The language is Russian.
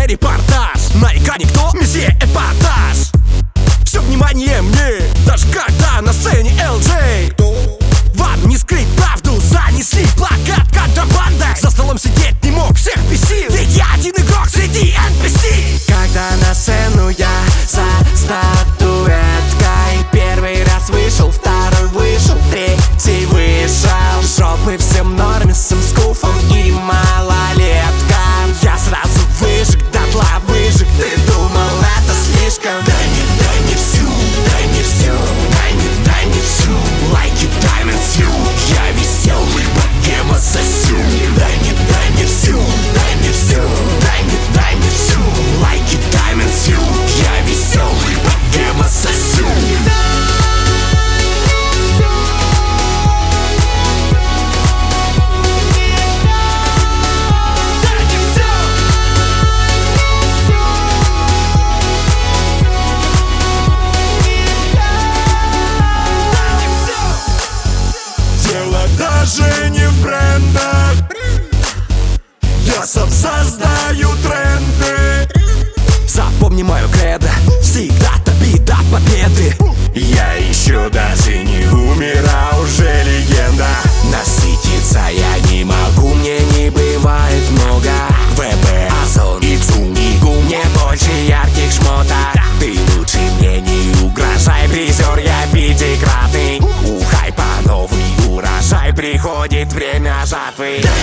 репортаж. На экране кто? Месье Эпатаж. Все внимание мне, даже когда на сцене LJ. Вам не скрыть правду, занесли плакат контрабандой. За столом сидеть не мог, всех бесил, ведь я один игрок среди NPC. Когда на сцену я за статуэткой первый раз вышел, второй вышел, третий вышел. Жопы всем нормисом, скуфом и малолеткам. Я сразу выжег, дотла выжег. Ты думал, это слишком? Дай мне всю, дай мне все, дай мне всю. Like it, diamonds, you. Я веселый богема сосю. Дай мне всю, дай мне все, дай мне всю. Like it, diamonds, you. Я веселый богема сосю. Даже не в брендах, я сам создаю тренды. Запомни мою кредо, всегда топи до победы. Я еще даже не умер, а уже легенда. Насытиться я не могу, мне не бывает много. ВБ, Озон и Цунигу, мне больше ярких шмоток. Ты лучше мне не угрожай, призер я пятикратный. У хайпа новый урожай, приходит время жатвы.